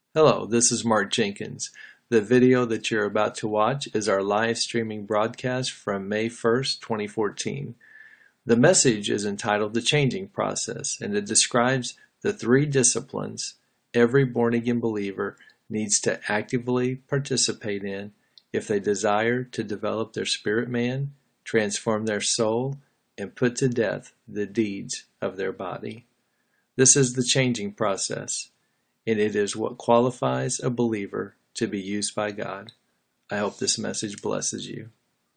Hello, this is Mark Jenkins. The video that you're about to watch is our live streaming broadcast from May 1st, 2014. The message is entitled The Changing Process, and it describes the three disciplines every born-again believer needs to actively participate in if they desire to develop their spirit man, transform their soul, and put to death the deeds of their body. This is the changing process, and it is what qualifies a believer to be used by God. I hope this message blesses you.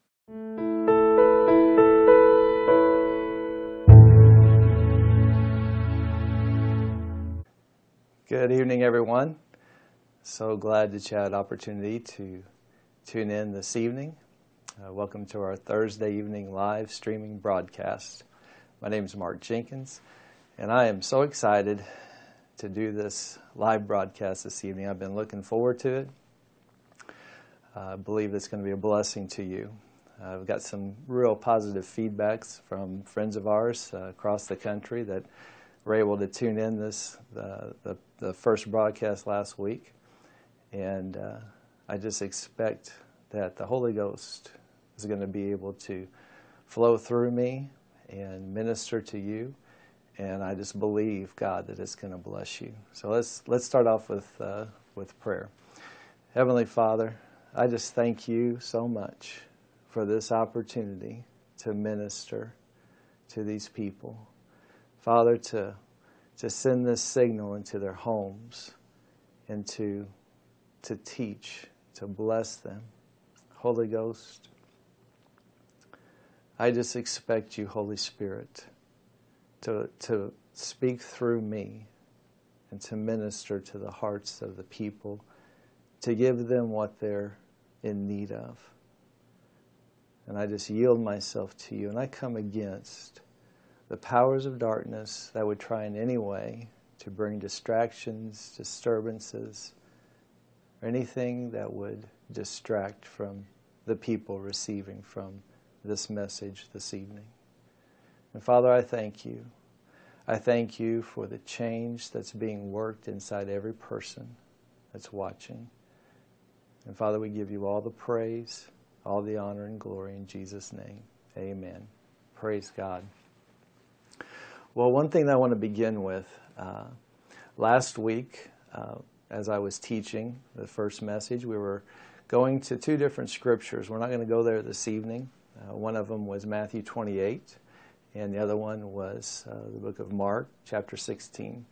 Good evening, everyone. So glad that you had an opportunity to tune in this evening. Welcome to our Thursday evening live streaming broadcast. My name is Mark Jenkins, and I am so excited to do this live broadcast this evening. I've been looking forward to it. I believe it's going to be a blessing to you. I've got some real positive feedbacks from friends of ours across the country that were able to tune in the first broadcast last week. And I just expect that the Holy Ghost is going to be able to flow through me and minister to you. And I just believe, God, that it's going to bless you. So let's start off with prayer. Heavenly Father, I just thank you so much for this opportunity to minister to these people. Father, to send this signal into their homes and to teach, to bless them. Holy Ghost, I just expect you, Holy Spirit, to speak through me and to minister to the hearts of the people, to give them what they're in need of. And I just yield myself to you, and I come against the powers of darkness that would try in any way to bring distractions, disturbances, or anything that would distract from the people receiving from this message this evening. And Father, I thank you. I thank you for the change that's being worked inside every person that's watching. And Father, we give you all the praise, all the honor and glory in Jesus' name. Amen. Praise God. Well, one thing that I want to begin with, last week, as I was teaching the first message, we were going to two different scriptures. We're not going to go there this evening. One of them was Matthew 28, and the other one was the book of Mark, chapter 16.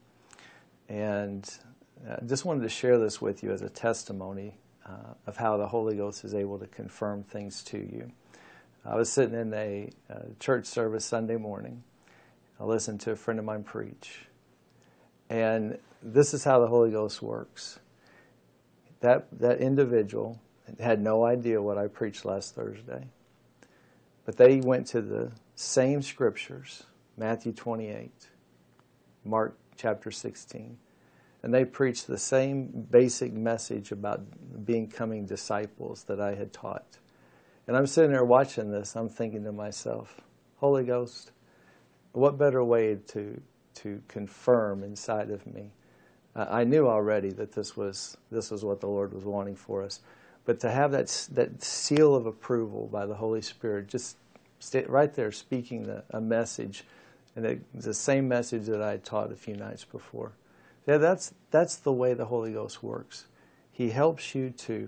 And I just wanted to share this with you as a testimony of how the Holy Ghost is able to confirm things to you. I was sitting in a church service Sunday morning. I listened to a friend of mine preach. And this is how the Holy Ghost works. That individual had no idea what I preached last Thursday. But they went to the same scriptures, Matthew 28, Mark chapter 16. And they preached the same basic message about becoming disciples that I had taught. And I'm sitting there watching this. I'm thinking to myself, Holy Ghost, what better way to confirm inside of me? I knew already that this was what the Lord was wanting for us, but to have that seal of approval by the Holy Spirit, just stay right there speaking a message, and it's the same message that I had taught a few nights before. Yeah, that's the way the Holy Ghost works. He helps you to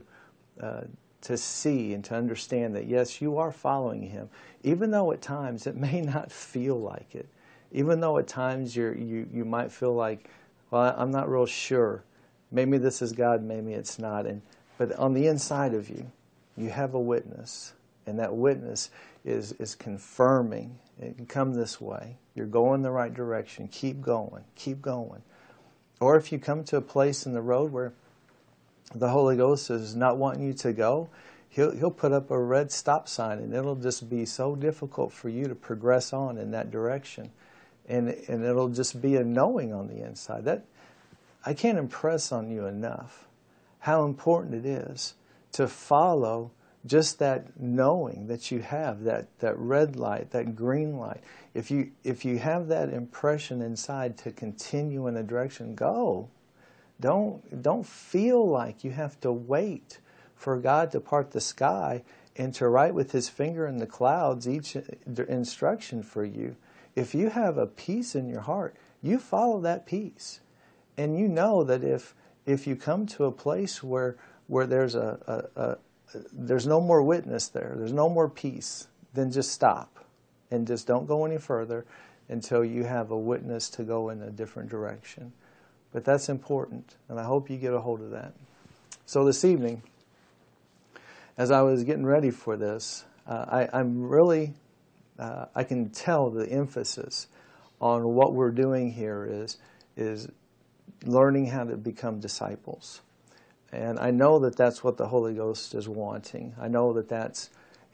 see and to understand that, yes, you are following Him, even though at times it may not feel like it. Even though at times you might feel like, well, I'm not real sure. Maybe this is God, maybe it's not. But on the inside of you, you have a witness, and that witness is confirming. It can come this way. You're going the right direction. Keep going. Keep going. Or if you come to a place in the road where the Holy Ghost is not wanting you to go, He'll put up a red stop sign, and it'll just be so difficult for you to progress on in that direction. And it'll just be a knowing on the inside. That I can't impress on you enough how important it is to follow just that knowing that you have, that red light, that green light. If you have that impression inside to continue in a direction, go. Don't feel like you have to wait for God to part the sky and to write with his finger in the clouds each instruction for you. If you have a peace in your heart, you follow that peace. And you know that if you come to a place where there's there's no more witness there's no more peace, then just stop and just don't go any further until you have a witness to go in a different direction. But that's important, and I hope you get a hold of that. So this evening, as I was getting ready for this, I'm really, I can tell the emphasis on what we're doing here is learning how to become disciples. And I know that that's what the Holy Ghost is wanting. I know that that's,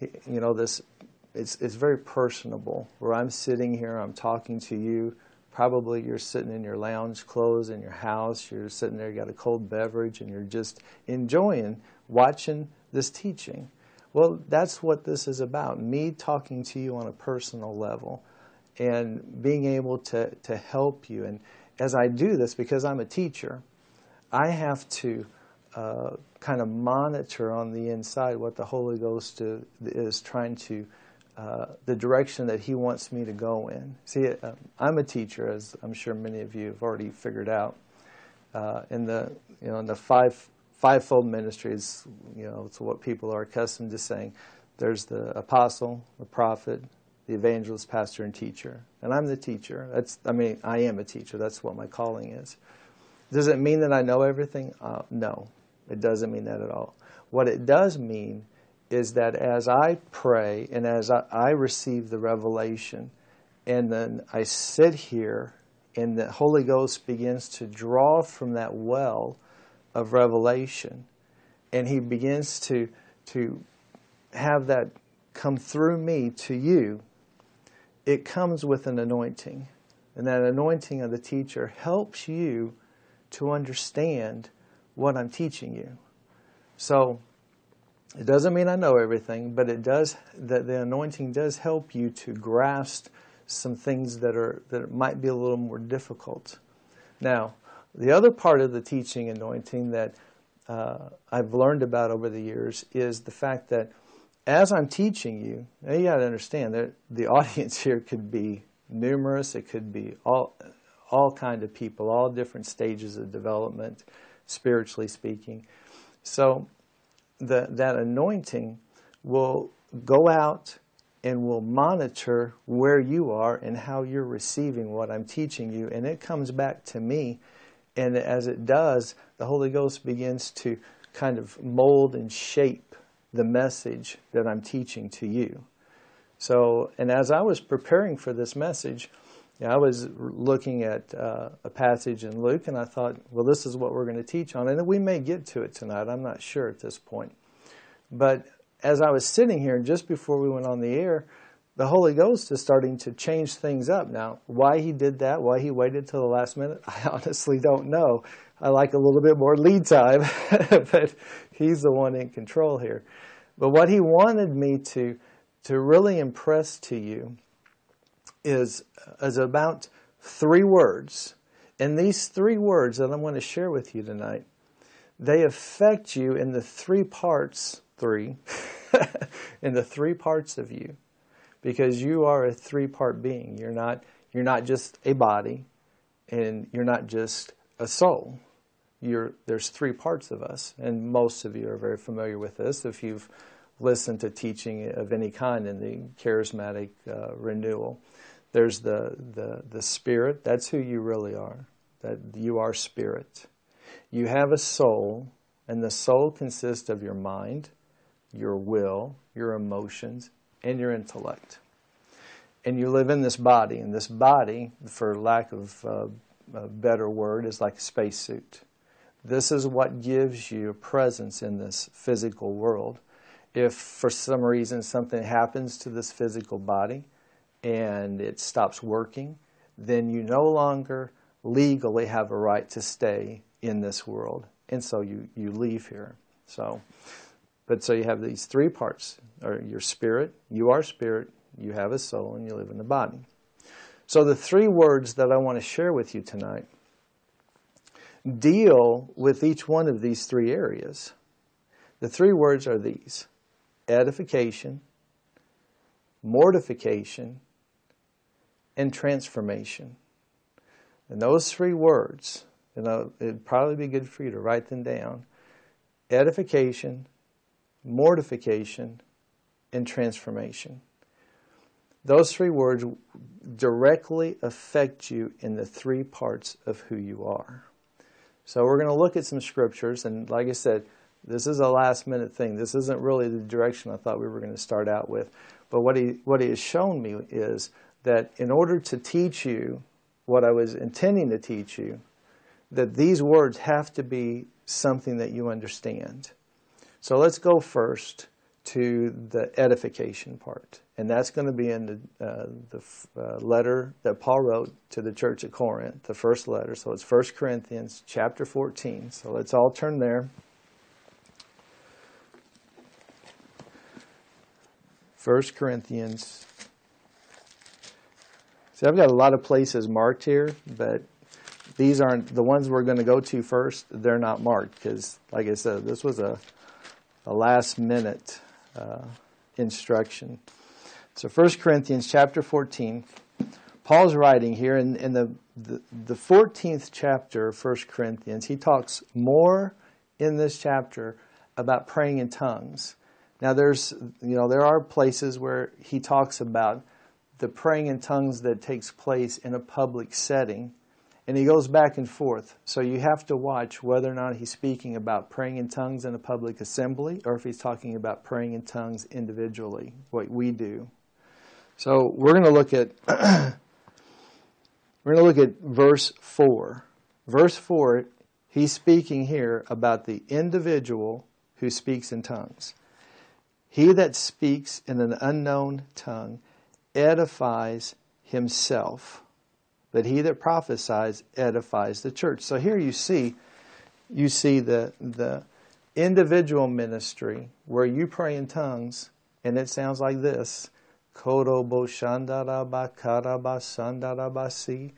it's very personable. Where I'm sitting here, I'm talking to you. Probably you're sitting in your lounge clothes in your house. You're sitting there, you got a cold beverage, and you're just enjoying watching this teaching. Well, that's what this is about. Me talking to you on a personal level and being able to help you. And as I do this, because I'm a teacher, I have to kind of monitor on the inside what the Holy Ghost is trying to, the direction that he wants me to go in. See, I'm a teacher, as I'm sure many of you have already figured out. In the fivefold ministries, it's what people are accustomed to saying. There's the apostle, the prophet, the evangelist, pastor, and teacher. And I'm the teacher. I am a teacher. That's what my calling is. Does it mean that I know everything? No, it doesn't mean that at all. What it does mean is that as I pray and as I receive the revelation, and then I sit here and the Holy Ghost begins to draw from that well of revelation, and he begins to have that come through me to you, it comes with an anointing. And that anointing of the teacher helps you to understand what I'm teaching you. So it doesn't mean I know everything, but it does, that the anointing does help you to grasp some things that might be a little more difficult. Now, the other part of the teaching anointing that I've learned about over the years is the fact that as I'm teaching you, now you got to understand that the audience here could be numerous. It could be all kind of people, all different stages of development, spiritually speaking. So that anointing will go out and will monitor where you are and how you're receiving what I'm teaching you. And it comes back to me. And as it does, the Holy Ghost begins to kind of mold and shape the message that I'm teaching to you. So, and as I was preparing for this message, I was looking at a passage in Luke, and I thought, well, this is what we're going to teach on. And we may get to it tonight. I'm not sure at this point. But as I was sitting here, just before we went on the air, the Holy Ghost is starting to change things up. Now, why he did that, why he waited till the last minute, I honestly don't know. I like a little bit more lead time, but he's the one in control here. But what he wanted me to really impress to you is about 3 words. And these 3 words that I'm going to share with you tonight, they affect you in the 3 parts, in the 3 parts of you. Because you are a 3-part being. You're not just a body, and you're not just a soul. There's 3 parts of us, and most of you are very familiar with this if you've listened to teaching of any kind in the charismatic renewal. There's the spirit. That's who you really are. That you are spirit. You have a soul, and the soul consists of your mind, your will, your emotions, and your intellect. And you live in this body, and this body, for lack of a better word, is like a spacesuit. This is what gives you a presence in this physical world. If for some reason something happens to this physical body and it stops working, then you no longer legally have a right to stay in this world. And so you leave here. So you have these 3 parts, or your spirit, you are spirit, you have a soul, and you live in the body. So the 3 words that I want to share with you tonight, deal with each one of these three areas. The three words are these: edification, mortification, and transformation. And those three words, it'd probably be good for you to write them down: edification, mortification, and transformation. Those three words directly affect you in the three parts of who you are. So we're going to look at some scriptures, and like I said, this is a last-minute thing. This isn't really the direction I thought we were going to start out with. But what he has shown me is that in order to teach you what I was intending to teach you, that these words have to be something that you understand. So let's go first to the edification part. And that's going to be in the letter that Paul wrote to the church at Corinth, the first letter. So it's 1 Corinthians chapter 14. So let's all turn there. 1 Corinthians. See, I've got a lot of places marked here, but these aren't the ones we're going to go to first. They're not marked because, like I said, this was a last-minute instruction. So 1 Corinthians chapter 14, Paul's writing here in the 14th chapter of 1 Corinthians. He talks more in this chapter about praying in tongues. Now there are places where he talks about the praying in tongues that takes place in a public setting, and he goes back and forth. So you have to watch whether or not he's speaking about praying in tongues in a public assembly or if he's talking about praying in tongues individually, what we do. So we're going to look at verse 4. Verse 4, he's speaking here about the individual who speaks in tongues. He that speaks in an unknown tongue edifies himself, but he that prophesies edifies the church. So here you see the individual ministry where you pray in tongues, and it sounds like this. Korobo shandaraba karaba sandarabasi.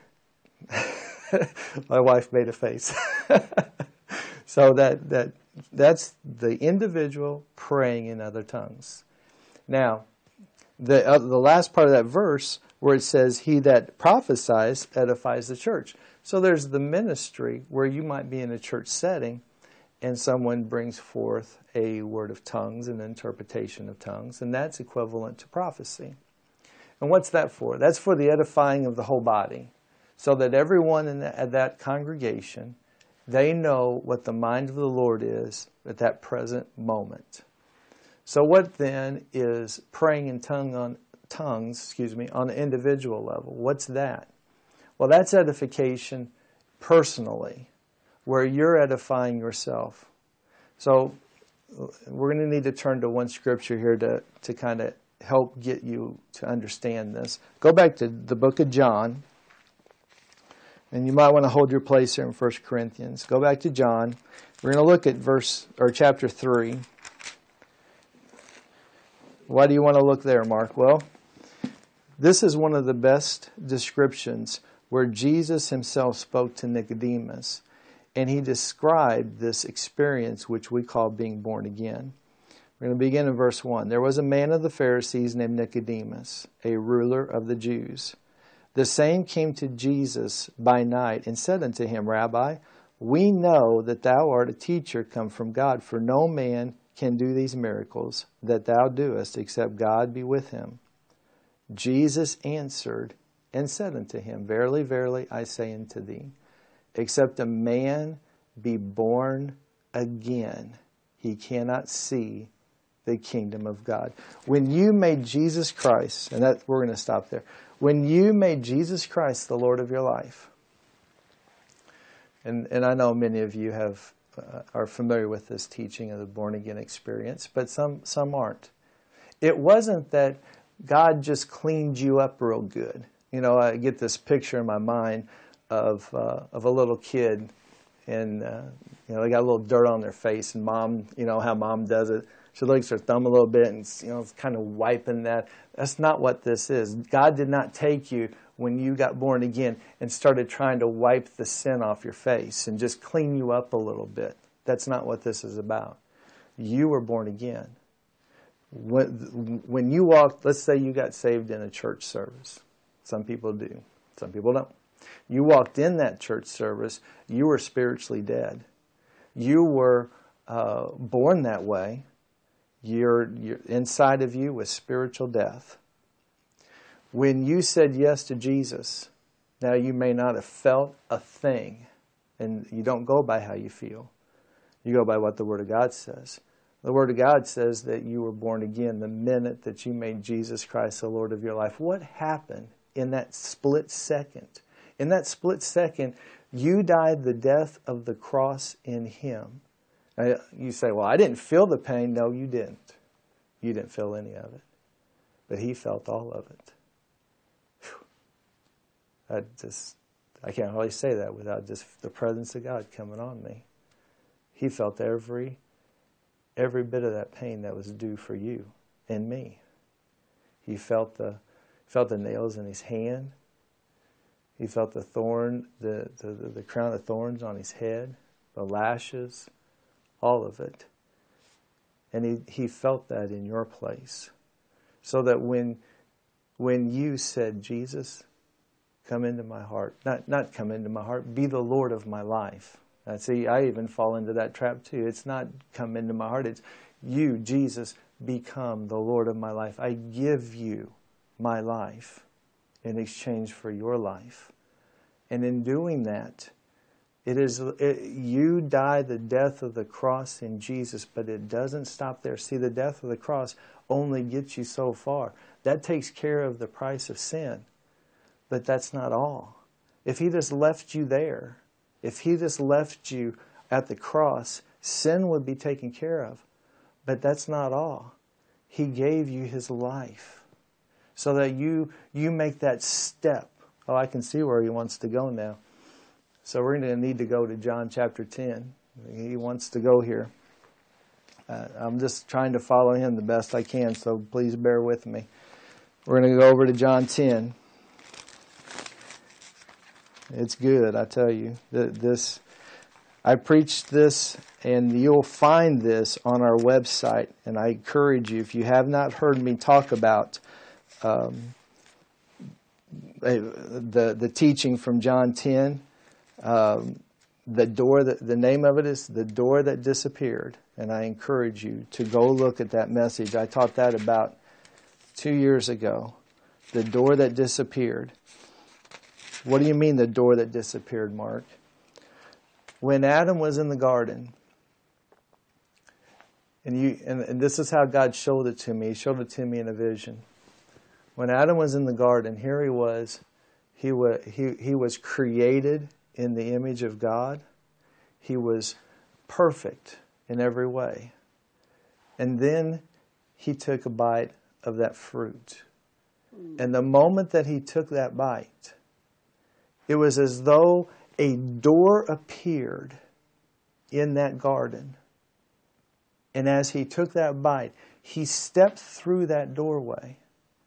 My wife made a face. So that's the individual praying in other tongues. Now, the last part of that verse where it says, he that prophesies edifies the church. So there's the ministry where you might be in a church setting and someone brings forth a word of tongues, an interpretation of tongues, and that's equivalent to prophecy. And what's that for? That's for the edifying of the whole body, so that everyone in that congregation, they know what the mind of the Lord is at that present moment. So what then is praying in tongues on an individual level? What's that? Well, that's edification personally, where you're edifying yourself. So we're going to need to turn to one scripture here to kind of help get you to understand this. Go back to the book of John, and you might want to hold your place here in 1 Corinthians. Go back to John. We're going to look at chapter 3. Why do you want to look there, Mark? Well, this is one of the best descriptions where Jesus himself spoke to Nicodemus, and he described this experience which we call being born again. We're going to begin in verse 1. There was a man of the Pharisees named Nicodemus, a ruler of the Jews. The same came to Jesus by night and said unto him, Rabbi, we know that thou art a teacher come from God, for no man can do these miracles that thou doest, except God be with him. Jesus answered and said unto him, Verily, verily, I say unto thee, except a man be born again, he cannot see the kingdom of God. When you made Jesus Christ, and that we're going to stop there. When you made Jesus Christ the Lord of your life, and I know many of you are familiar with this teaching of the born-again experience, but some aren't. It wasn't that God just cleaned you up real good. I get this picture in my mind of a little kid, and they got a little dirt on their face, and mom, how mom does it. She licks her thumb a little bit and it's kind of wiping that. That's not what this is. God did not take you when you got born again and started trying to wipe the sin off your face and just clean you up a little bit. That's not what this is about. You were born again. When you walked, let's say you got saved in a church service. Some people do. Some people don't. You walked in that church service, you were spiritually dead. You were born that way. You're inside of you was spiritual death. When you said yes to Jesus, now you may not have felt a thing, and you don't go by how you feel. You go by what the Word of God says. The Word of God says that you were born again the minute that you made Jesus Christ the Lord of your life. What happened in that split second? In that split second, you died the death of the cross in Him. Now, you say, well, I didn't feel the pain. No, you didn't. You didn't feel any of it. But He felt all of it. I can't really say that without just the presence of God coming on me. He felt every bit of that pain that was due for you and me. He felt the nails in His hand. He felt the thorn, the crown of thorns on His head, the lashes, all of it. And he felt that in your place. So that when you said, Jesus, come into my heart, not come into my heart, be the Lord of my life. See, I even fall into that trap too. It's not come into my heart. It's you, Jesus, become the Lord of my life. I give you my life in exchange for your life. And in doing that, you die the death of the cross in Jesus, but it doesn't stop there. See, the death of the cross only gets you so far. That takes care of the price of sin. But that's not all. If He just left you there, if He just left you at the cross, sin would be taken care of. But that's not all. He gave you His life so that you make that step. Oh, I can see where He wants to go now. So we're going to need to go to John chapter 10. He wants to go here. I'm just trying to follow Him the best I can, so please bear with me. We're going to go over to John 10. It's good, I tell you. I preached this, and you'll find this on our website. And I encourage you, if you have not heard me talk about the teaching from John 10, the name of it is The Door That Disappeared. And I encourage you to go look at that message. I taught that about 2 years ago. The door that disappeared. What do you mean the door that disappeared, Mark? When Adam was in the garden, and this is how God showed it to me. He showed it to me in a vision. When Adam was in the garden, here he was. He was created in the image of God. He was perfect in every way. And then he took a bite of that fruit. And the moment that he took that bite, it was as though a door appeared in that garden. And as he took that bite, he stepped through that doorway.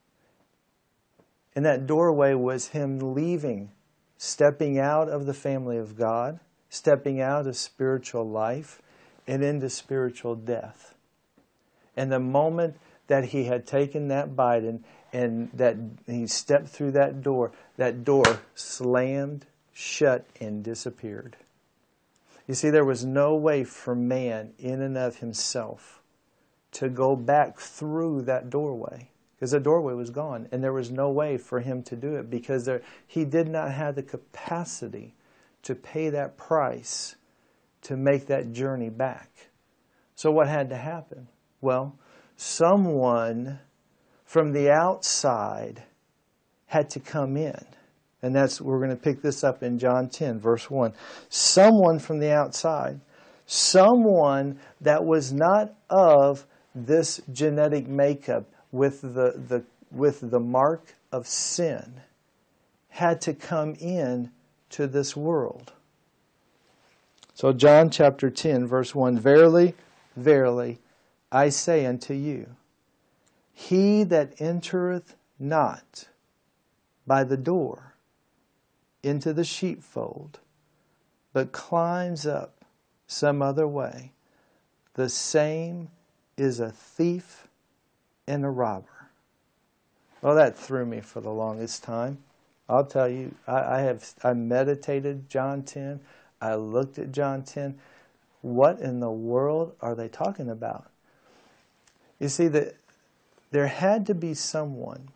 And that doorway was him leaving, stepping out of the family of God, stepping out of spiritual life and into spiritual death. And the moment that he had taken that bite and that he stepped through that door slammed shut and disappeared. You see, there was no way for man in and of himself to go back through that doorway, because the doorway was gone, and there was no way for him to do it because he did not have the capacity to pay that price to make that journey back. So what had to happen? Well, someone from the outside had to come in. And we're going to pick this up in John 10, verse 1. Someone from the outside, someone that was not of this genetic makeup with the mark of sin, had to come in to this world. So John chapter 10, verse 1, Verily, verily, I say unto you, he that entereth not by the door into the sheepfold, but climbs up some other way, the same is a thief and a robber. Well, that threw me for the longest time. I'll tell you, I meditated John 10. I looked at John 10. What in the world are they talking about? You see, there had to be someone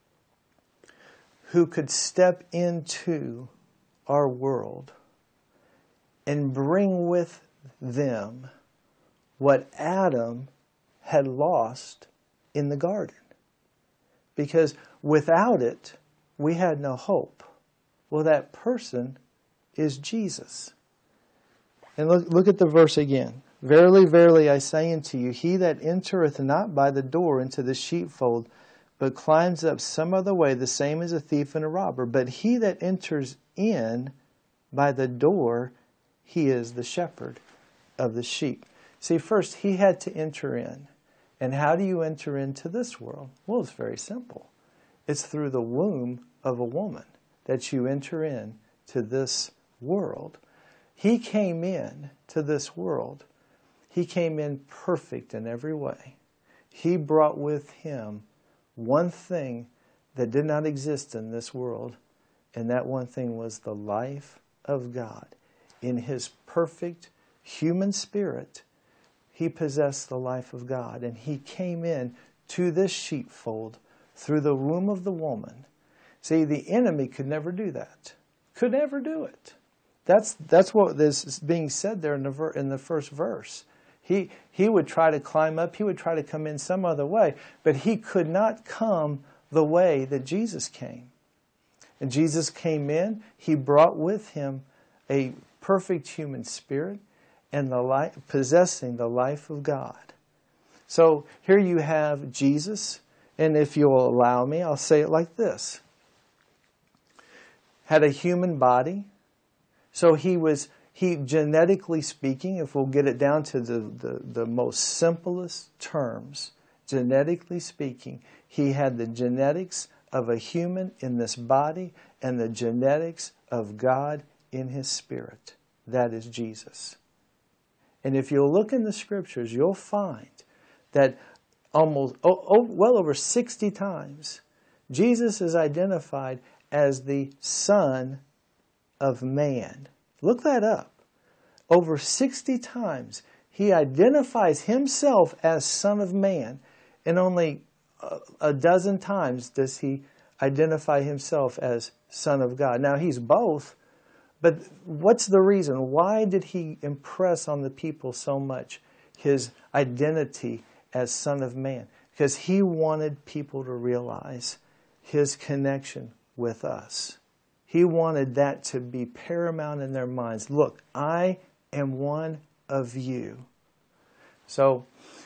who could step into our world and bring with them what Adam had lost in the garden. Because without it, we had no hope. Well, that person is Jesus. And look at the verse again. Verily, verily, I say unto you, he that entereth not by the door into the sheepfold, but climbs up some other way, the same is a thief and a robber. But he that enters in by the door, he is the shepherd of the sheep. See, first, he had to enter in. And how do you enter into this world? Well, it's very simple. It's through the womb of a woman that you enter in to this world. He came in to this world. He came in perfect in every way. He brought with him one thing that did not exist in this world, and that one thing was the life of God. In his perfect human spirit, he possessed the life of God, and he came in to this sheepfold through the womb of the woman. See, the enemy could never do that. Could never do it. That's what is being said there in the first verse. He would try to climb up. He would try to come in some other way. But he could not come the way that Jesus came. And Jesus came in. He brought with him a perfect human spirit and possessing the life of God. So here you have Jesus. And if you'll allow me, I'll say it like this. Had a human body. So he genetically speaking, if we'll get it down to the most simplest terms, genetically speaking, he had the genetics of a human in this body and the genetics of God in his spirit. That is Jesus. And if you'll look in the scriptures, you'll find that well over 60 times, Jesus is identified as the Son of Man. Look that up. Over 60 times, he identifies himself as Son of Man, and only a dozen times does he identify himself as Son of God. Now, he's both, but what's the reason? Why did he impress on the people so much his identity as Son of Man? Because he wanted people to realize his connection with us. He wanted that to be paramount in their minds. Look, I am one of you. So,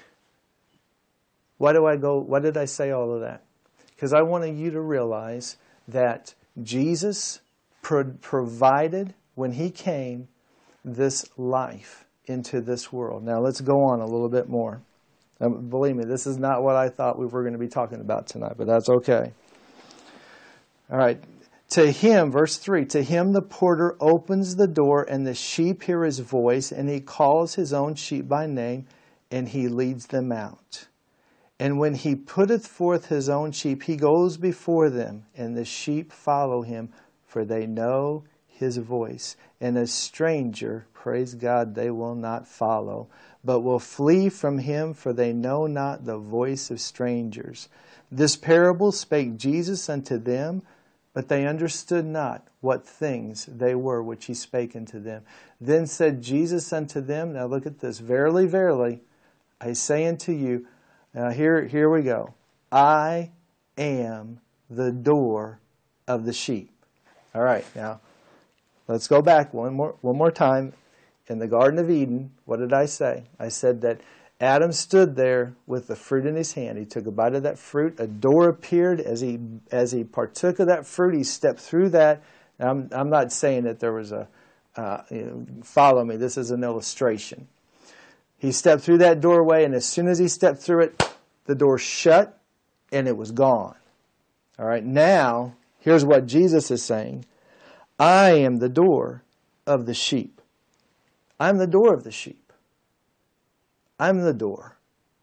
why did I say all of that? Because I wanted you to realize that Jesus provided, when he came, this life into this world. Now, let's go on a little bit more. Believe me, this is not what I thought we were going to be talking about tonight, but that's okay. All right. To him, verse 3, to him the porter opens the door, and the sheep hear his voice, and he calls his own sheep by name, and he leads them out. And when he putteth forth his own sheep, he goes before them, and the sheep follow him, for they know his voice. And a stranger, praise God, they will not follow, but will flee from him, for they know not the voice of strangers. This parable spake Jesus unto them, but they understood not what things they were which he spake unto them. Then said Jesus unto them, now look at this, verily, verily, I say unto you, now here we go, I am the door of the sheep. All right, now let's go back one more time. In the Garden of Eden, what did I say? I said that Adam stood there with the fruit in his hand. He took a bite of that fruit. A door appeared as he partook of that fruit. He stepped through that. I'm not saying that there was follow me. This is an illustration. He stepped through that doorway, and as soon as he stepped through it, the door shut, and it was gone. All right, now Here's what Jesus is saying. I am the door of the sheep. I'm the door of the sheep. I'm the door.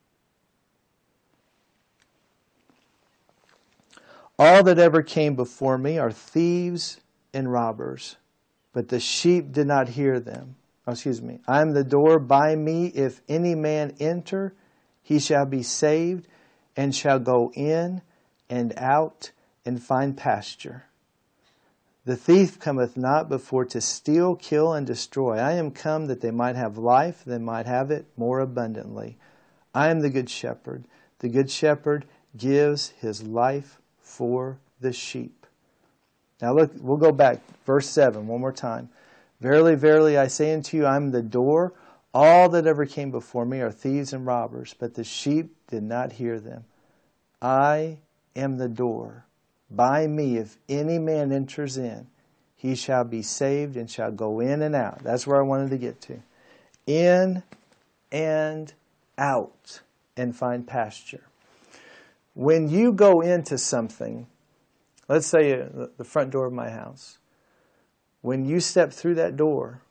All that ever came before me are thieves and robbers, but the sheep did not hear them. I am the door. By me, if any man enter, he shall be saved, and shall go in and out and find pasture. The thief cometh not before to steal, kill, and destroy. I am come that they might have life, they might have it more abundantly. I am the good shepherd. The good shepherd gives his life for the sheep. Now look, we'll go back. Verse 7, one more time. Verily, verily, I say unto you, I am the door. All that ever came before me are thieves and robbers, but the sheep did not hear them. I am the door. By me, if any man enters in, he shall be saved and shall go in and out. That's where I wanted to get to. In and out and find pasture. When you go into something, let's say the front door of my house, when you step through that door,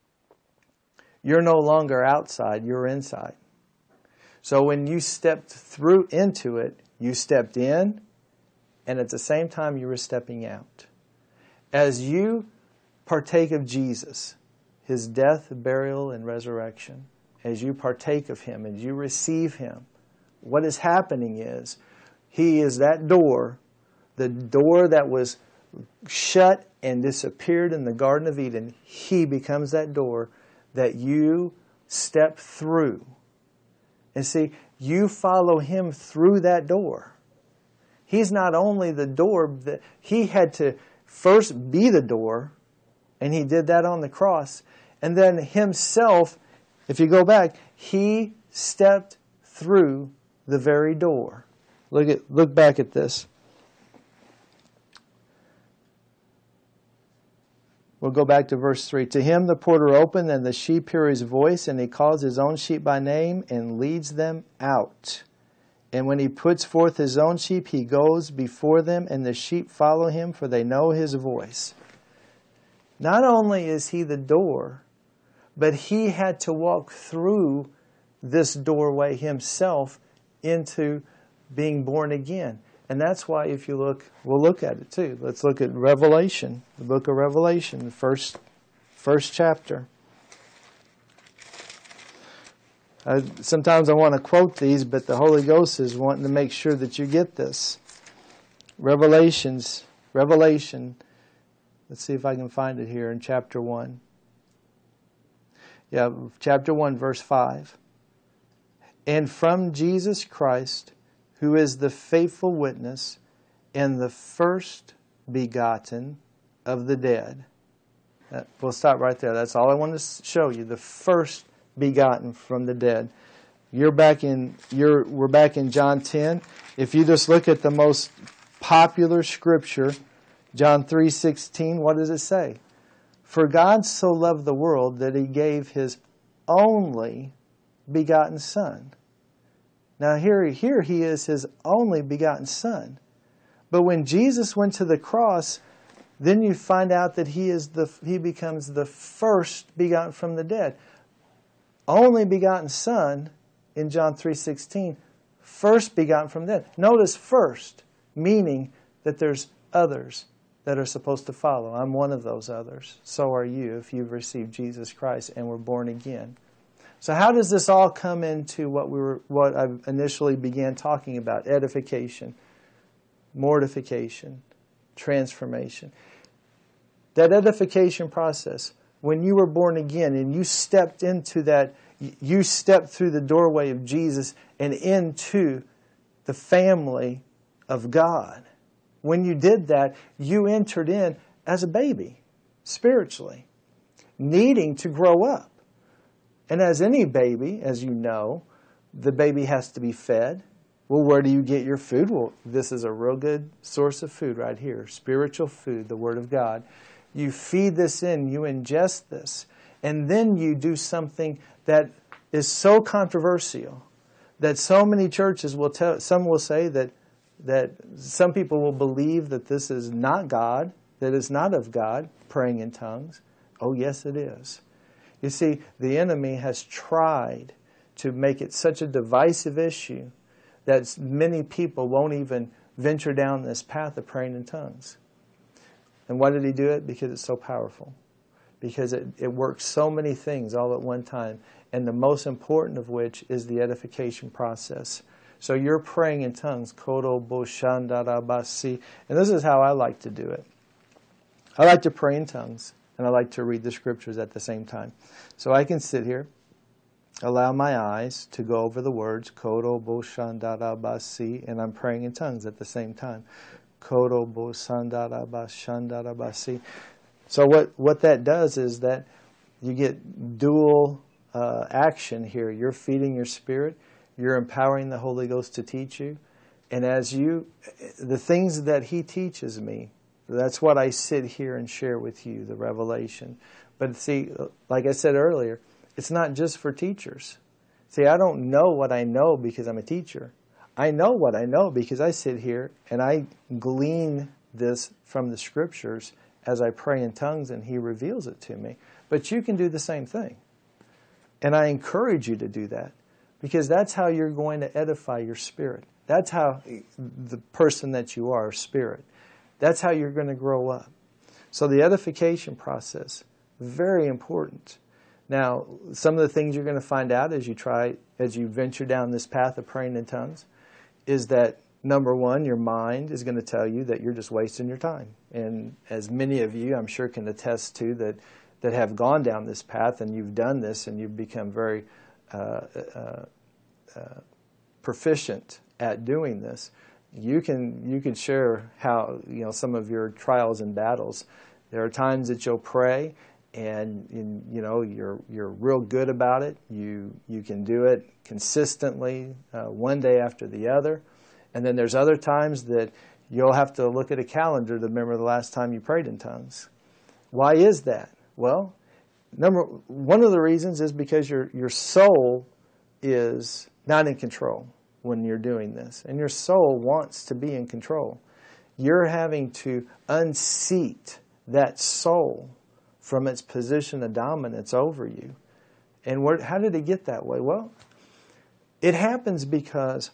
you're no longer outside, you're inside. So when you stepped through into it, you stepped in, and at the same time you were stepping out. As you partake of Jesus, His death, burial, and resurrection, as you partake of Him, as you receive Him, what is happening is, He is that door, the door that was shut and disappeared in the Garden of Eden. He becomes that door that you step through. And see, you follow Him through that door. He's not only the door, that He had to first be the door, and He did that on the cross. And then Himself, if you go back, He stepped through the very door. Look back at this. We'll go back to verse 3. To Him the porter opened, and the sheep hear His voice, and He calls His own sheep by name and leads them out. And when He puts forth His own sheep, He goes before them, and the sheep follow Him, for they know His voice. Not only is He the door, but He had to walk through this doorway Himself into being born again. And that's why, if you look, we'll look at it too. Let's look at Revelation, the book of Revelation, the first chapter. Sometimes I want to quote these, but the Holy Ghost is wanting to make sure that you get this. Revelation. Let's see if I can find it here in chapter 1. Yeah, chapter 1, verse 5. And from Jesus Christ, who is the faithful witness and the first begotten of the dead. We'll stop right there. That's all I want to show you. The first begotten from the dead. We're back in John 10. If you just look at the most popular scripture, John 3:16, what does it say? For God so loved the world that He gave His only begotten Son. Now here He is His only begotten Son. But when Jesus went to the cross, then you find out that He becomes the first begotten from the dead. Only begotten Son in John 3:16, first begotten from the dead. Notice first, meaning that there's others that are supposed to follow. I'm one of those others. So are you if you've received Jesus Christ and were born again. So how does this all come into what I initially began talking about? Edification, mortification, transformation. That edification process, when you were born again and you stepped into that, you stepped through the doorway of Jesus and into the family of God. When you did that, you entered in as a baby, spiritually, needing to grow up. And as any baby, as you know, the baby has to be fed. Well, where do you get your food? Well, this is a real good source of food right here. Spiritual food, the Word of God. You feed this in, you ingest this, and then you do something that is so controversial that so many churches will tell, some will say that that some people will believe that this is not God, that it's not of God, praying in tongues. Oh, yes, it is. You see, the enemy has tried to make it such a divisive issue that many people won't even venture down this path of praying in tongues. And why did he do it? Because it's so powerful. Because it works so many things all at one time. And the most important of which is the edification process. So you're praying in tongues. Kodo bo shandarabasi. And this is how I like to do it. I like to pray in tongues. And I like to read the scriptures at the same time. So I can sit here, allow my eyes to go over the words, Kodo bo shandarabasi, and I'm praying in tongues at the same time. Kodo bo shandarabasi. So what that does is that you get dual action here. You're feeding your spirit. You're empowering the Holy Ghost to teach you. And as the things that He teaches me, that's what I sit here and share with you, the revelation. But see, like I said earlier, it's not just for teachers. See, I don't know what I know because I'm a teacher. I know what I know because I sit here and I glean this from the scriptures as I pray in tongues and He reveals it to me. But you can do the same thing. And I encourage you to do that because that's how you're going to edify your spirit. That's how the person that you are, spirit. That's how you're going to grow up. So the edification process, very important. Now, some of the things you're going to find out as you venture down this path of praying in tongues is that, number one, your mind is going to tell you that you're just wasting your time. And as many of you, I'm sure, can attest to that have gone down this path and you've done this and you've become very proficient at doing this. You can share how, some of your trials and battles. There are times that you'll pray and you're real good about it. You can do it consistently, one day after the other. And then there's other times that you'll have to look at a calendar to remember the last time you prayed in tongues. Why is that? Well, one of the reasons is because your soul is not in control when you're doing this. And your soul wants to be in control. You're having to unseat that soul from its position of dominance over you. And how did it get that way? Well, it happens because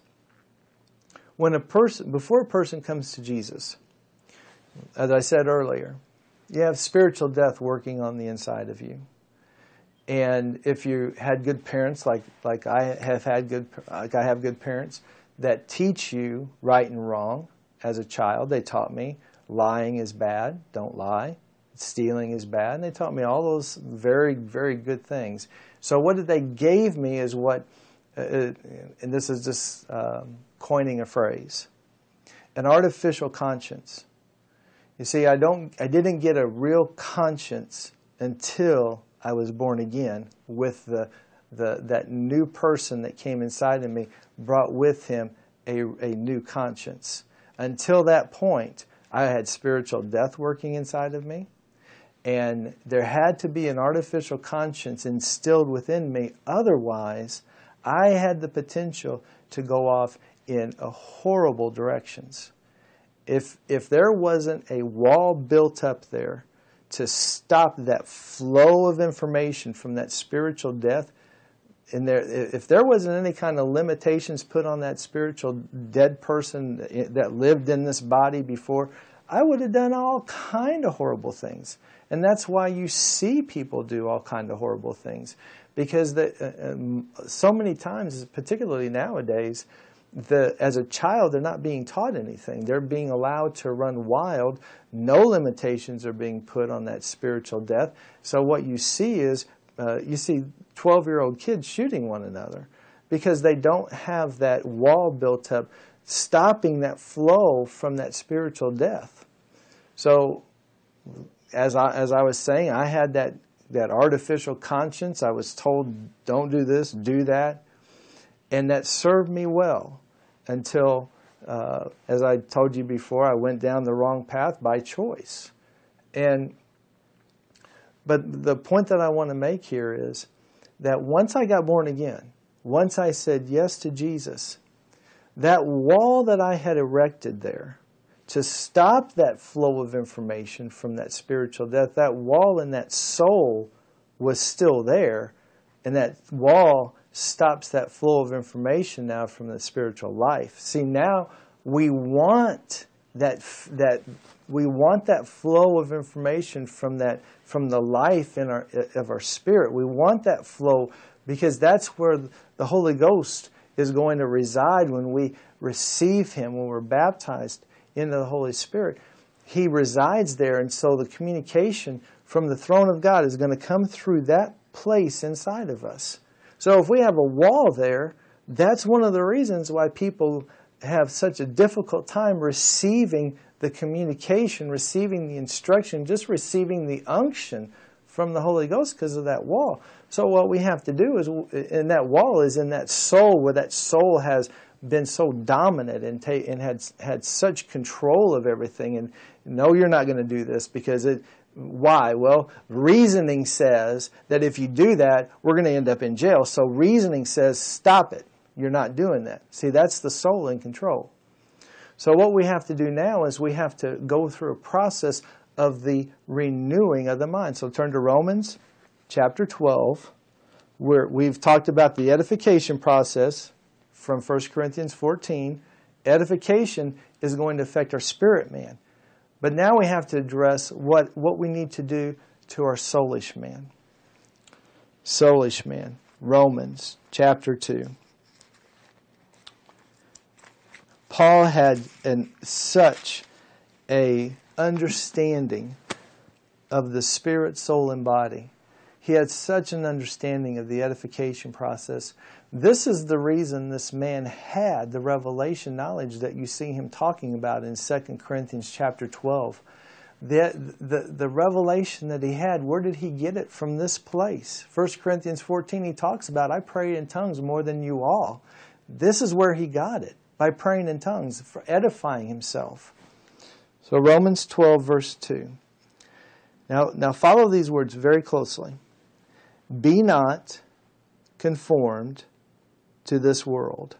before a person comes to Jesus, as I said earlier, you have spiritual death working on the inside of you. And if you had good parents, like I have good parents that teach you right and wrong as a child. They taught me lying is bad, don't lie. Stealing is bad. And they taught me all those very, very good things. So what they gave me is and this is just coining a phrase, an artificial conscience. You see, I didn't get a real conscience until I was born again with that new person that came inside of me brought with him a new conscience. Until that point, I had spiritual death working inside of me. And there had to be an artificial conscience instilled within me. Otherwise, I had the potential to go off in horrible directions. If there wasn't a wall built up there to stop that flow of information from that spiritual death, if there wasn't any kind of limitations put on that spiritual dead person that lived in this body before, I would have done all kind of horrible things. And that's why you see people do all kind of horrible things. Because so many times, particularly nowadays, as a child, they're not being taught anything. They're being allowed to run wild. No limitations are being put on that spiritual death. So what you see is, you see 12-year-old kids shooting one another because they don't have that wall built up, stopping that flow from that spiritual death. So, as I was saying, I had that artificial conscience. I was told, don't do this, do that. And that served me well until, as I told you before, I went down the wrong path by choice. But the point that I want to make here is that once I got born again, once I said yes to Jesus, that wall that I had erected there to stop that flow of information from that spiritual death, that wall in that soul was still there, and that wall stops that flow of information now from the spiritual life. See, now we want that flow of information from the life of our spirit. We want that flow because that's where the Holy Ghost is going to reside when we receive Him, when we're baptized into the Holy Spirit. He resides there, and so the communication from the throne of God is going to come through that place inside of us. So if we have a wall there, that's one of the reasons why people have such a difficult time receiving the communication, receiving the instruction, just receiving the unction from the Holy Ghost because of that wall. So what we have to do is, in that wall is in that soul, where that soul has been so dominant and had such control of everything. And no, you're not going to do this because why? Well, reasoning says that if you do that, we're going to end up in jail. So reasoning says, stop it. You're not doing that. See, that's the soul in control. So what we have to do now is we have to go through a process of the renewing of the mind. So turn to Romans chapter 12, where we've talked about the edification process from 1 Corinthians 14. Edification is going to affect our spirit man. But now we have to address what we need to do to our soulish man. Soulish man. Romans chapter 2. Paul had such a understanding of the spirit, soul, and body. He had such an understanding of the edification process. This is the reason this man had the revelation knowledge that you see him talking about in 2 Corinthians chapter 12. The revelation that he had, where did he get it? From this place. 1 Corinthians 14, he talks about, I prayed in tongues more than you all. This is where he got it, by praying in tongues, for edifying himself. So Romans 12, verse 2. Now follow these words very closely. Be not conformed to this world,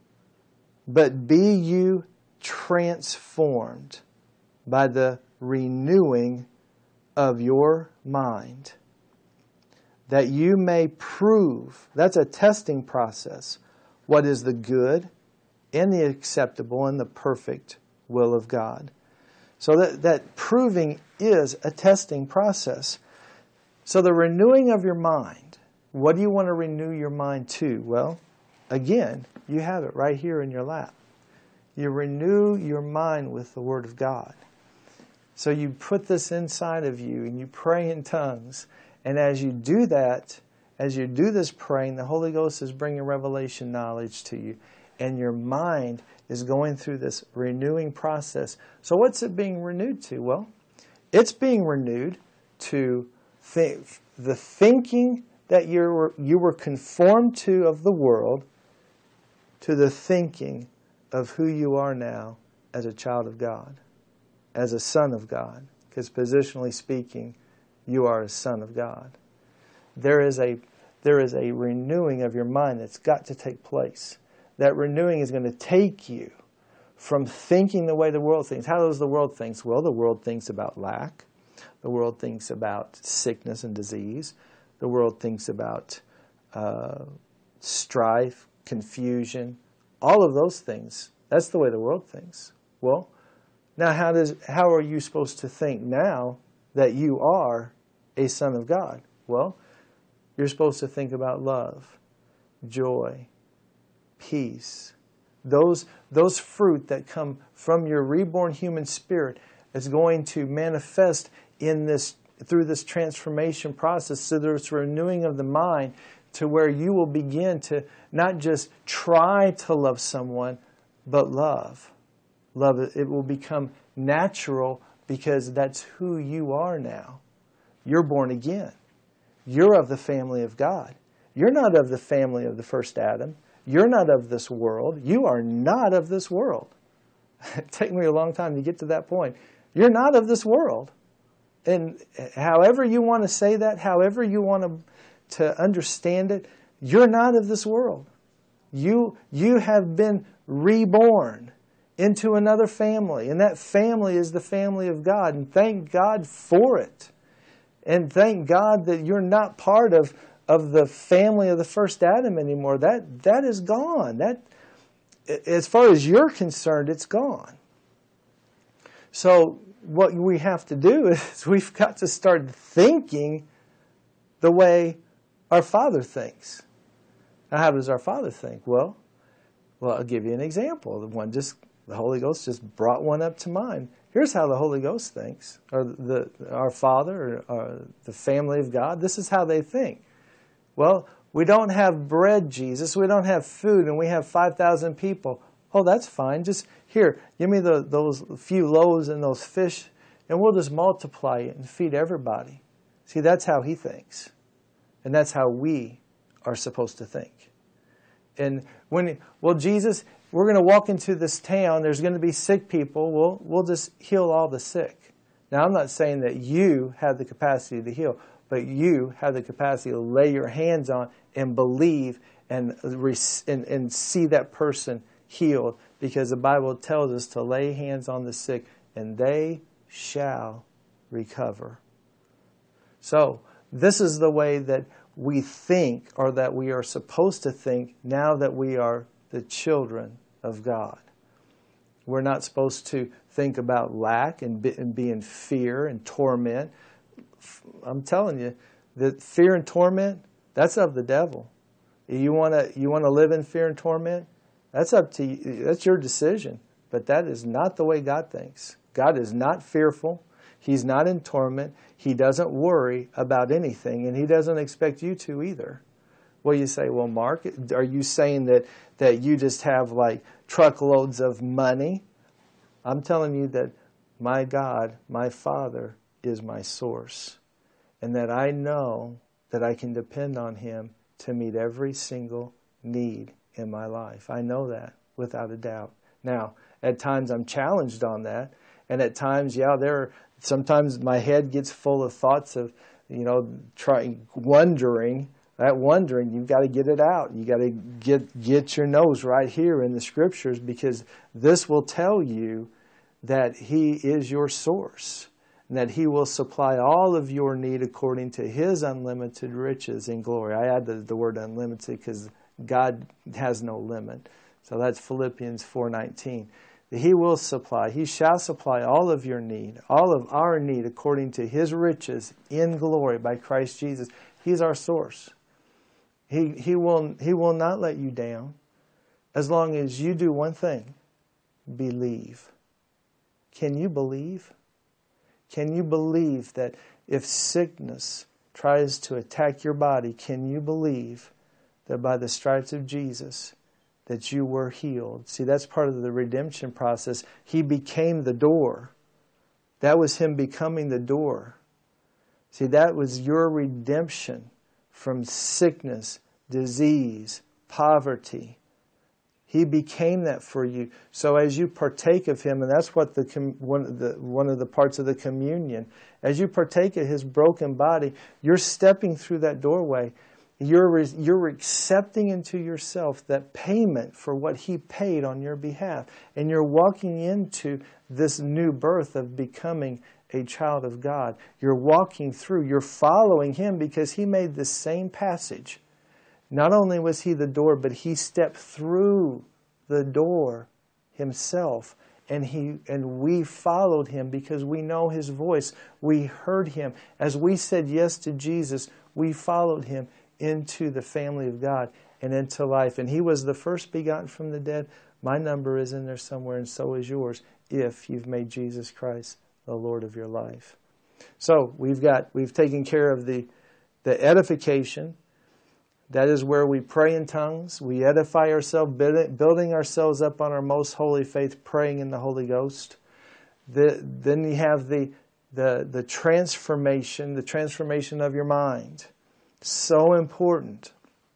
but be you transformed by the renewing of your mind, that you may prove, that's a testing process, what is the good and the acceptable and the perfect will of God. So that proving is a testing process. So the renewing of your mind, what do you want to renew your mind to? Well, again, you have it right here in your lap. You renew your mind with the Word of God. So you put this inside of you and you pray in tongues. And as you do that, as you do this praying, the Holy Ghost is bringing revelation knowledge to you. And your mind is going through this renewing process. So what's it being renewed to? Well, it's being renewed to the thinking that you were conformed to of the world, to the thinking of who you are now as a child of God, as a son of God. Because positionally speaking, you are a son of God. There is a renewing of your mind that's got to take place. That renewing is going to take you from thinking the way the world thinks. How does the world think? Well, the world thinks about lack. The world thinks about sickness and disease. The world thinks about strife, confusion, all of those things. That's the way the world thinks. Well, now how are you supposed to think now that you are a son of God? Well, you're supposed to think about love, joy, peace. Those fruit that come from your reborn human spirit is going to manifest through this transformation process. So there's renewing of the mind to where you will begin to not just try to love someone, but love. Love, it will become natural because that's who you are now. You're born again. You're of the family of God. You're not of the family of the first Adam. You're not of this world. You are not of this world. It took me a long time to get to that point. You're not of this world. And however you want to say that, however you want to understand it, you're not of this world. You have been reborn into another family, and that family is the family of God, and thank God for it. And thank God that you're not part of the family of the first Adam anymore. That is gone. That, as far as you're concerned, it's gone. So what we have to do is we've got to start thinking the way our Father thinks. Now, how does our Father think? Well, I'll give you an example. The Holy Ghost just brought one up to mind. Here's how the Holy Ghost thinks, or our Father, or the family of God. This is how they think. Well, we don't have bread, Jesus. We don't have food, and we have 5,000 people. Oh, that's fine. Just here, give me those few loaves and those fish, and we'll just multiply it and feed everybody. See, that's how He thinks. And that's how we are supposed to think. And Jesus, we're going to walk into this town. There's going to be sick people. We'll just heal all the sick. Now, I'm not saying that you have the capacity to heal, but you have the capacity to lay your hands on and believe and see that person healed, because the Bible tells us to lay hands on the sick and they shall recover. So this is the way that we think, or that we are supposed to think, now that we are the children of God. We're not supposed to think about lack and be in fear and torment. I'm telling you, that fear and torment, that's of the devil. You want to live in fear and torment? That's up to you. That's your decision. But that is not the way God thinks. God is not fearful. He's not in torment. He doesn't worry about anything, and He doesn't expect you to either. Well, you say, well, Mark, are you saying that you just have like truckloads of money? I'm telling you that my God, my Father, is my source, and that I know that I can depend on Him to meet every single need in my life. I know that without a doubt. Now, at times I'm challenged on that, and at times, sometimes my head gets full of thoughts of, wondering. That wondering, you've got to get it out. You got to get your nose right here in the Scriptures, because this will tell you that He is your source, and that He will supply all of your need according to His unlimited riches in glory. I add the word unlimited because God has no limit. So that's Philippians 4:19. He will supply, He shall supply all of your need, all of our need according to His riches in glory by Christ Jesus. He's our source. He will not let you down as long as you do one thing: believe. Can you believe? Can you believe that if sickness tries to attack your body, can you believe that by the stripes of Jesus that you were healed? See, that's part of the redemption process. He became the door. That was Him becoming the door. See, that was your redemption from sickness, disease, poverty. He became that for you. So as you partake of Him, and that's what one of the parts of the communion, as you partake of His broken body, you're stepping through that doorway. You're accepting into yourself that payment for what He paid on your behalf. And you're walking into this new birth of becoming a child of God. You're walking through, you're following Him, because He made the same passage. Not only was He the door, but He stepped through the door Himself. And we followed Him because we know His voice. We heard Him. As we said yes to Jesus, we followed Him into the family of God and into life. And He was the first begotten from the dead. My number is in there somewhere, and so is yours, if you've made Jesus Christ the Lord of your life. So we've taken care of the edification. That is where we pray in tongues. We edify ourselves, building ourselves up on our most holy faith, praying in the Holy Ghost. Then you have the transformation of your mind. So important.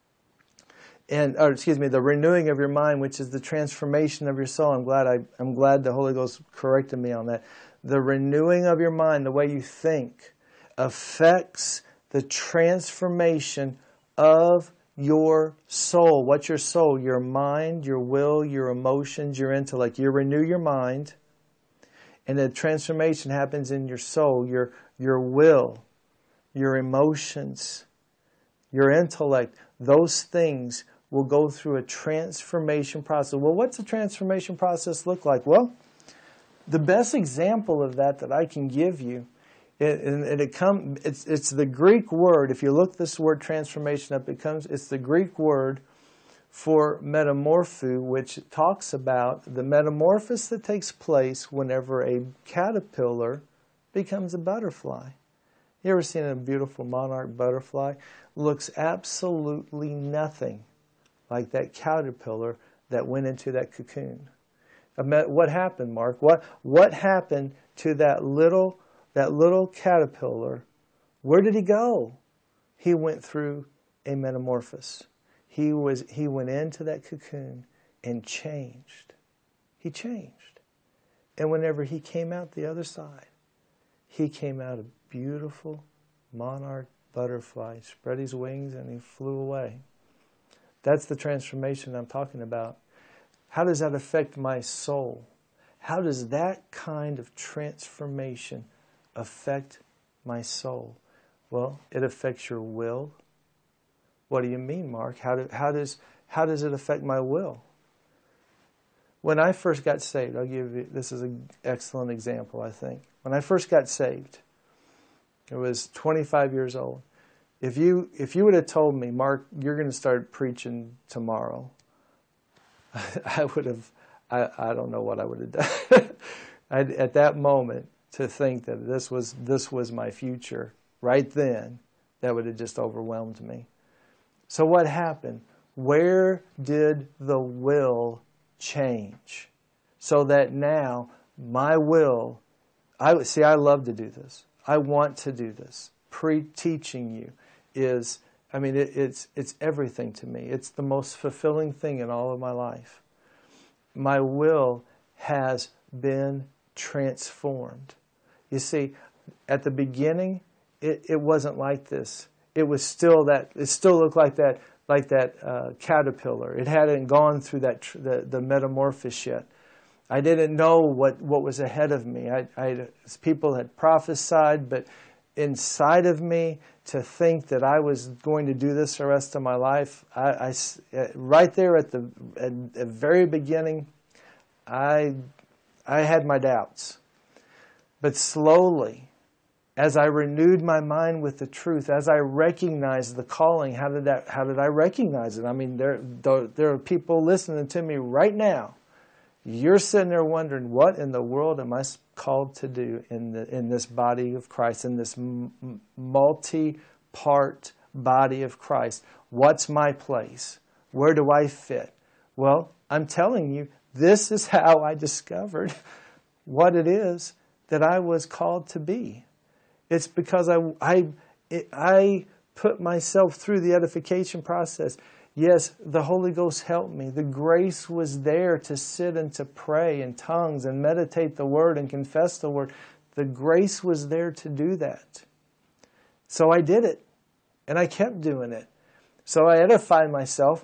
The renewing of your mind, which is the transformation of your soul. I'm glad the Holy Ghost corrected me on that. The renewing of your mind, the way you think, affects the transformation of your soul. What's your soul? Your mind, your will, your emotions, your intellect. You renew your mind, and the transformation happens in your soul, your will, your emotions, your intellect. Those things will go through a transformation process. Well, what's the transformation process look like? Well, the best example of that I can give you, it's the Greek word. If you look this word transformation up, it's the Greek word for metamorpho, which talks about the metamorphosis that takes place whenever a caterpillar becomes a butterfly. You ever seen a beautiful monarch butterfly? Looks absolutely nothing like that caterpillar that went into that cocoon. What happened, Mark? What happened to that little caterpillar? Where did he go? He went through a metamorphosis. He went into that cocoon and changed. He changed. And whenever he came out the other side, he came out a beautiful monarch butterfly, spread his wings, and he flew away. That's the transformation I'm talking about. How does that affect my soul? How does that kind of transformation affect my soul? Well, it affects your will. What do you mean, Mark? How does it affect my will? When I first got saved, I'll give you, this is an excellent example, I think. When I first got saved, I was 25 years old. If you would have told me, Mark, you're going to start preaching tomorrow, I would have, I don't know what I would have done. At that moment, to think that this was my future, right then, that would have just overwhelmed me. So what happened? Where did the will change? So that now my will, I love to do this. I want to do this. Teaching you is, it's everything to me. It's the most fulfilling thing in all of my life. My will has been transformed. You see, at the beginning, it wasn't like this. It still looked like that caterpillar. It hadn't gone through the metamorphosis yet. I didn't know what was ahead of me. People had prophesied, but inside of me, to think that I was going to do this the rest of my life, right there at the very beginning, I had my doubts. But slowly, as I renewed my mind with the truth, as I recognized the calling, how did I recognize it? There are people listening to me right now. You're sitting there wondering, what in the world am I called to do in this body of Christ, in this multi-part body of Christ? What's my place? Where do I fit? Well, I'm telling you, this is how I discovered what it is that I was called to be. It's because I put myself through the edification process. Yes, the Holy Ghost helped me. The grace was there to sit and to pray in tongues and meditate the Word and confess the Word. The grace was there to do that. So I did it, and I kept doing it. So I edified myself.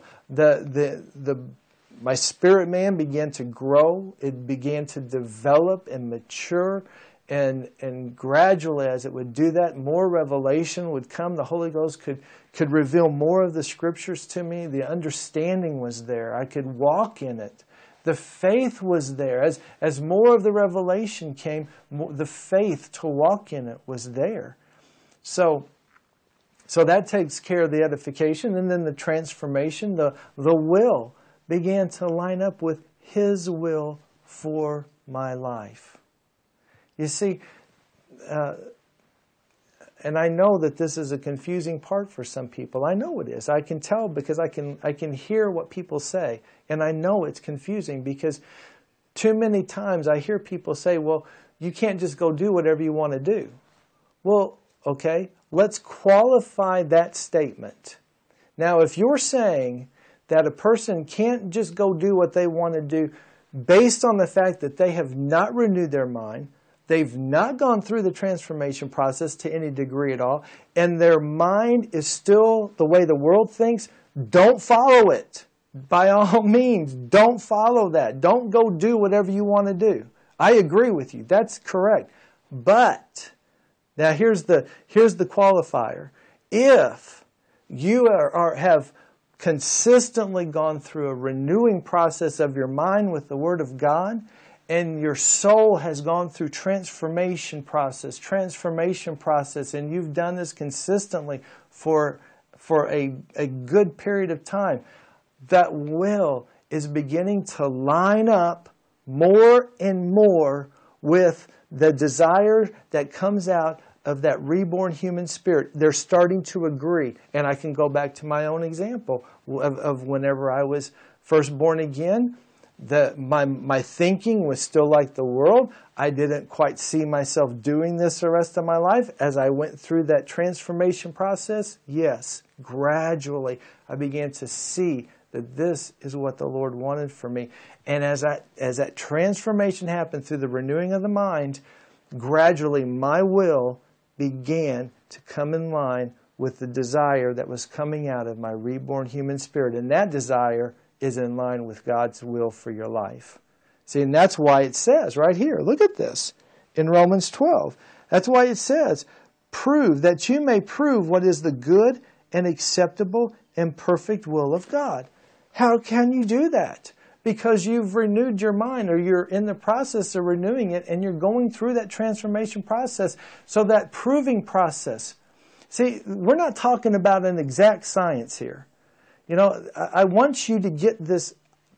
My spirit man began to grow. It began to develop and mature. And gradually, as it would do that, more revelation would come. The Holy Ghost could reveal more of the Scriptures to me. The understanding was there. I could walk in it. The faith was there. As more of the revelation came, the faith to walk in it was there. So that takes care of the edification. And then the transformation, the will began to line up with His will for my life. You see, and I know that this is a confusing part for some people. I know it is. I can tell because I can hear what people say. And I know it's confusing because too many times I hear people say, well, you can't just go do whatever you want to do. Well, okay, let's qualify that statement. Now, if you're saying that a person can't just go do what they want to do based on the fact that they have not renewed their mind, they've not gone through the transformation process to any degree at all, and their mind is still the way the world thinks, Don't follow it. By all means, don't follow that. Don't go do whatever you want to do. I agree with you. That's correct. But now here's the qualifier. If you have consistently gone through a renewing process of your mind with the Word of God, and your soul has gone through transformation process, and you've done this consistently for a good period of time, that will is beginning to line up more and more with the desire that comes out of that reborn human spirit. They're starting to agree. And I can go back to my own example of whenever I was first born again. My thinking was still like the world. I didn't quite see myself doing this the rest of my life. As I went through that transformation process, yes, gradually I began to see that this is what the Lord wanted for me. And as that transformation happened through the renewing of the mind, gradually my will began to come in line with the desire that was coming out of my reborn human spirit. And that desire is in line with God's will for your life. See, and that's why it says right here, look at this, in Romans 12. That's why it says, prove that you may prove what is the good and acceptable and perfect will of God. How can you do that? Because you've renewed your mind, or you're in the process of renewing it, and you're going through that transformation process. So that proving process. See, we're not talking about an exact science here. You know, I want you to get this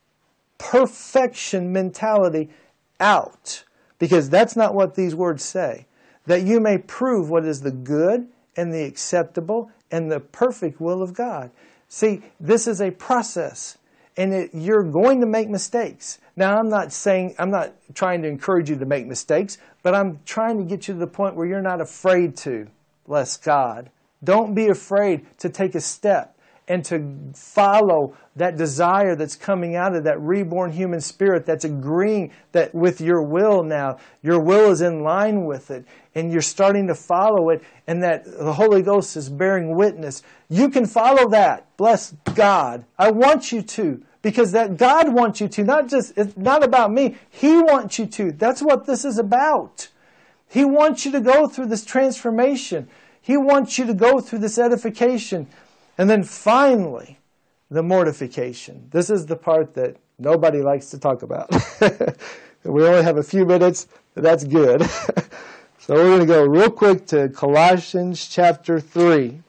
perfection mentality out, because that's not what these words say. That you may prove what is the good and the acceptable and the perfect will of God. See, this is a process, and you're going to make mistakes. Now, I'm not trying to encourage you to make mistakes, but I'm trying to get you to the point where you're not afraid to, bless God. Don't be afraid to take a step and to follow that desire that's coming out of that reborn human spirit that's agreeing that with your will now. Your will is in line with it, and you're starting to follow it, and that the Holy Ghost is bearing witness. You can follow that. Bless God. I want you to, because that God wants you to. It's not about me. He wants you to. That's what this is about. He wants you to go through this transformation. He wants you to go through this edification. And then finally, the mortification. This is the part that nobody likes to talk about. We only have a few minutes, but that's good. So we're going to go real quick to Colossians chapter 3.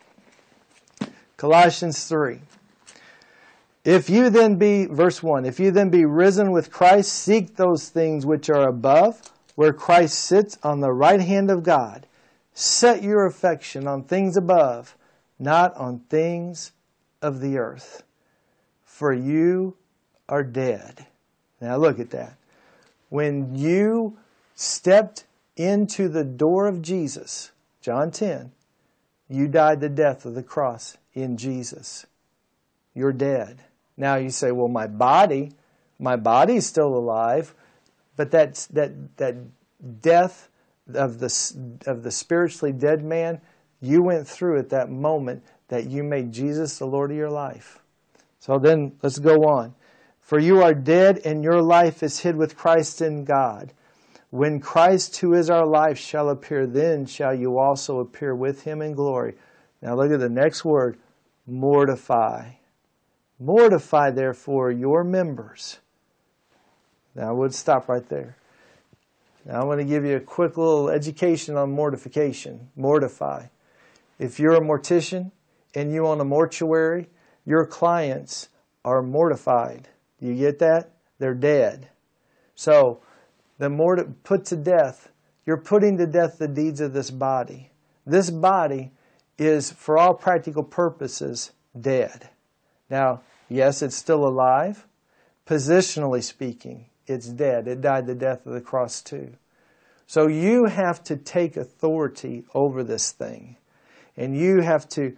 Colossians 3. If you then be, verse 1, if you then be risen with Christ, seek those things which are above, where Christ sits on the right hand of God. Set your affection on things above, not on things of the earth. For you are dead. Now look at that. When you stepped into the door of Jesus, John 10, you died the death of the cross in Jesus. You're dead. Now you say, well, my body's still alive, but that death of the spiritually dead man, you went through at that moment that you made Jesus the Lord of your life. So then let's go on. For you are dead, and your life is hid with Christ in God. When Christ, who is our life, shall appear, then shall you also appear with him in glory. Now look at the next word, mortify. Mortify, therefore, your members. Now we'll stop right there. Now I want to give you a quick little education on mortification. Mortify. If you're a mortician and you own a mortuary, your clients are mortified. Do you get that? They're dead. So, put to death, you're putting to death the deeds of this body. This body is, for all practical purposes, dead. Now, yes, it's still alive. Positionally speaking, it's dead. It died the death of the cross too. So you have to take authority over this thing. And you have to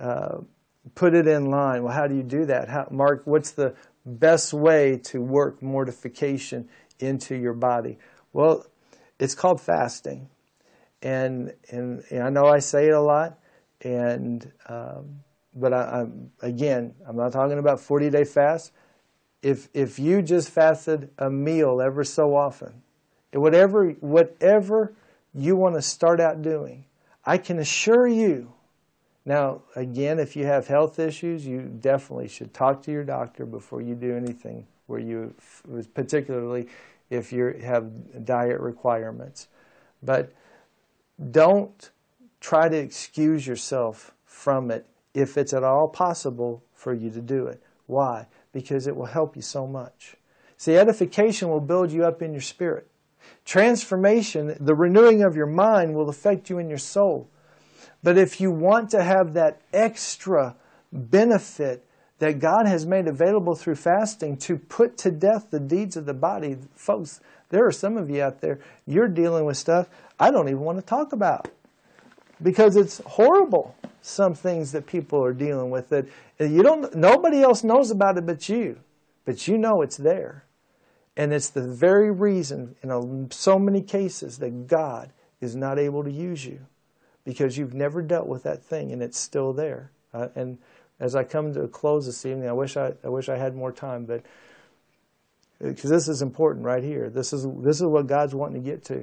put it in line. Well, how do you do that? Mark, what's the best way to work mortification into your body? Well, it's called fasting. And I know I say it a lot. And But I'm not talking about 40-day fast. If you just fasted a meal ever so often, whatever you want to start out doing, I can assure you. Now, again, if you have health issues, you definitely should talk to your doctor before you do anything, particularly if you have diet requirements. But don't try to excuse yourself from it if it's at all possible for you to do it. Why? Because it will help you so much. See, edification will build you up in your spirit. Transformation, the renewing of your mind, will affect you in your soul. But if you want to have that extra benefit that God has made available through fasting to put to death the deeds of the body, folks, there are some of you out there, you're dealing with stuff I don't even want to talk about because it's horrible. Some things that people are dealing with that nobody else knows about it but you know it's there. And it's the very reason in so many cases that God is not able to use you. Because you've never dealt with that thing and it's still there. And as I come to a close this evening, I wish I had more time, but because this is important right here. This is what God's wanting to get to.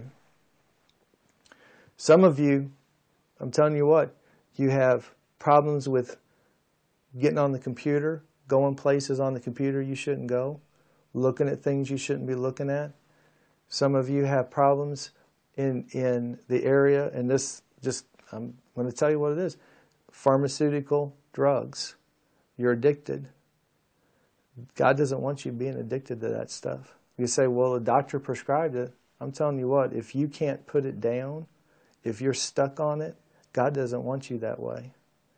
Some of you, I'm telling you what, you have problems with getting on the computer, going places on the computer you shouldn't go, looking at things you shouldn't be looking at. Some of you have problems in the area, and I'm going to tell you what it is. Pharmaceutical drugs. You're addicted. God doesn't want you being addicted to that stuff. You say, well, the doctor prescribed it. I'm telling you what, if you can't put it down, if you're stuck on it, God doesn't want you that way.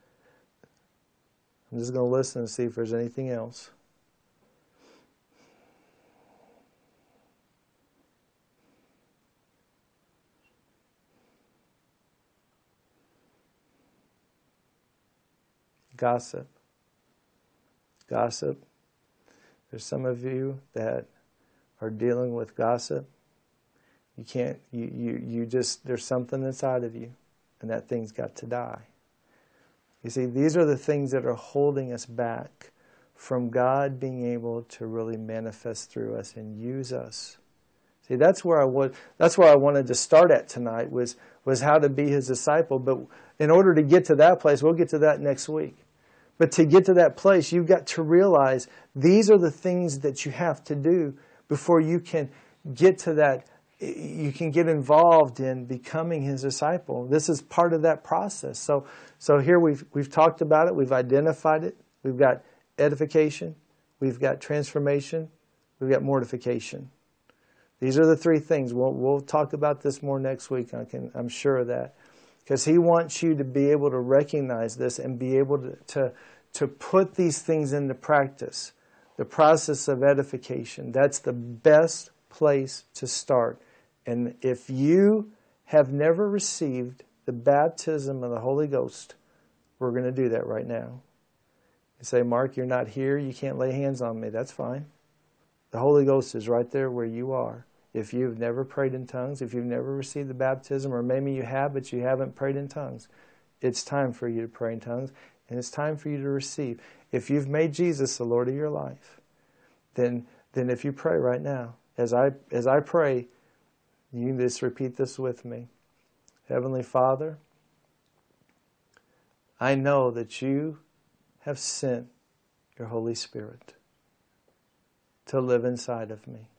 I'm just going to listen and see if there's anything else. Gossip. There's some of you that are dealing with gossip. There's something inside of you, and that thing's got to die. You see, these are the things that are holding us back from God being able to really manifest through us and use us. See, that's where I wanted to start at tonight was how to be His disciple. But in order to get to that place, we'll get to that next week. But to get to that place, you've got to realize these are the things that you have to do before you can get to that. You can get involved in becoming His disciple. This is part of that process. So here we've talked about it. We've identified it. We've got edification. We've got transformation. We've got mortification. These are the three things. We'll talk about this more next week. I'm sure of that. Because He wants you to be able to recognize this and be able to put these things into practice. The process of edification. That's the best place to start. And if you have never received the baptism of the Holy Ghost, we're going to do that right now. You say, Mark, you're not here. You can't lay hands on me. That's fine. The Holy Ghost is right there where you are. If you've never prayed in tongues, if you've never received the baptism, or maybe you have, but you haven't prayed in tongues, it's time for you to pray in tongues, and it's time for you to receive. If you've made Jesus the Lord of your life, then if you pray right now, as I pray, you can just repeat this with me. Heavenly Father, I know that you have sent your Holy Spirit to live inside of me.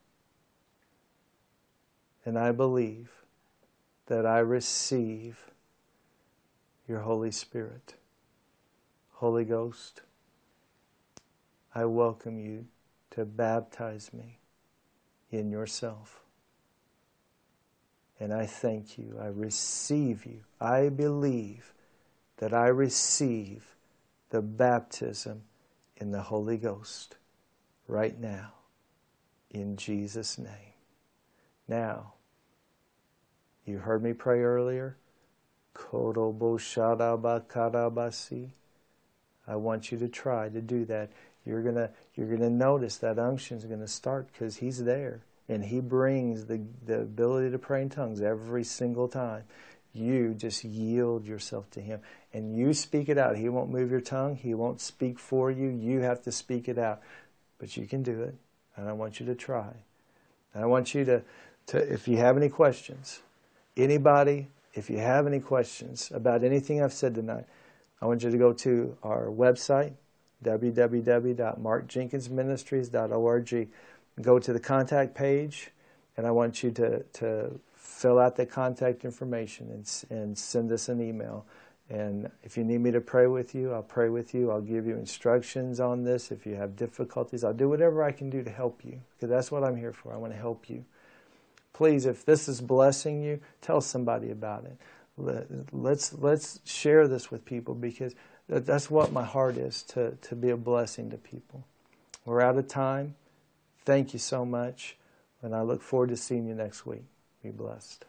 And I believe that I receive your Holy Spirit. Holy Ghost, I welcome you to baptize me in yourself. And I thank you. I receive you. I believe that I receive the baptism in the Holy Ghost right now. In Jesus' name. Now, you heard me pray earlier. I want you to try to do that. You're gonna notice that unction's gonna start because He's there. And He brings the ability to pray in tongues every single time. You just yield yourself to Him, and you speak it out. He won't move your tongue. He won't speak for you. You have to speak it out. But you can do it, and I want you to try. And I want you to if you have any questions, anybody, if you have any questions about anything I've said tonight, I want you to go to our website, www.markjenkinsministries.org. Go to the contact page, and I want you to fill out the contact information and send us an email. And if you need me to pray with you, I'll pray with you. I'll give you instructions on this. If you have difficulties, I'll do whatever I can do to help you, because that's what I'm here for. I want to help you. Please, if this is blessing you, tell somebody about it. Let's share this with people, because that's what my heart is, to be a blessing to people. We're out of time. Thank you so much, and I look forward to seeing you next week. Be blessed.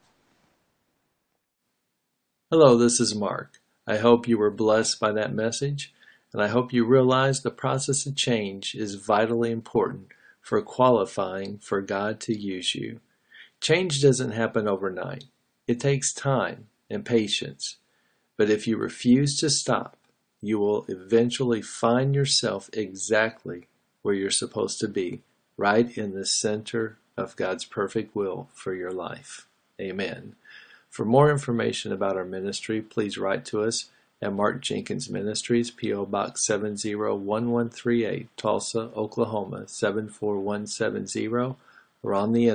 Hello, this is Mark. I hope you were blessed by that message, and I hope you realize the process of change is vitally important for qualifying for God to use you. Change doesn't happen overnight. It takes time and patience. But if you refuse to stop, you will eventually find yourself exactly where you're supposed to be, right in the center of God's perfect will for your life. Amen. For more information about our ministry, please write to us at Mark Jenkins Ministries, P.O. Box 701138, Tulsa, Oklahoma 74170, or on the